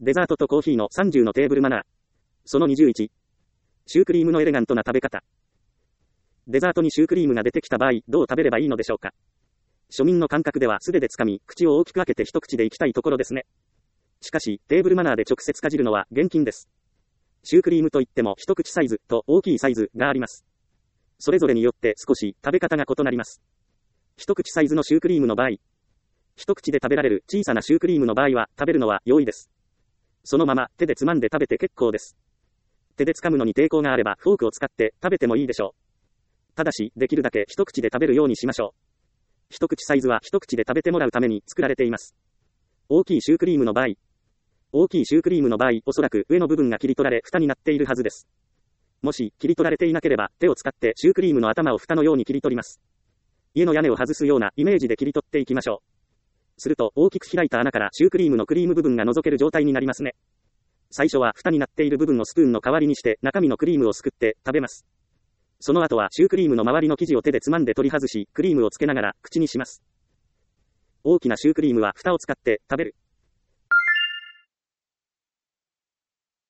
デザートとコーヒーの30のテーブルマナー。その21。シュークリームのエレガントな食べ方。デザートにシュークリームが出てきた場合、どう食べればいいのでしょうか。庶民の感覚では素手で掴み、口を大きく開けて一口でいきたいところですね。しかし、テーブルマナーで直接かじるのは厳禁です。シュークリームといっても一口サイズと大きいサイズがあります。それぞれによって少し食べ方が異なります。一口サイズのシュークリームの場合、一口で食べられる小さなシュークリームの場合は食べるのは容易です。そのまま手でつまんで食べて結構です。手で掴むのに抵抗があればフォークを使って食べてもいいでしょう。ただし、できるだけ一口で食べるようにしましょう。一口サイズは一口で食べてもらうために作られています。大きいシュークリームの場合、おそらく上の部分が切り取られ蓋になっているはずです。もし切り取られていなければ手を使ってシュークリームの頭を蓋のように切り取ります。家の屋根を外すようなイメージで切り取っていきましょう。すると大きく開いた穴からシュークリームのクリーム部分が覗ける状態になりますね。最初は蓋になっている部分をスプーンの代わりにして中身のクリームをすくって食べます。その後はシュークリームの周りの生地を手でつまんで取り外し、クリームをつけながら口にします。大きなシュークリームは蓋を使って食べる。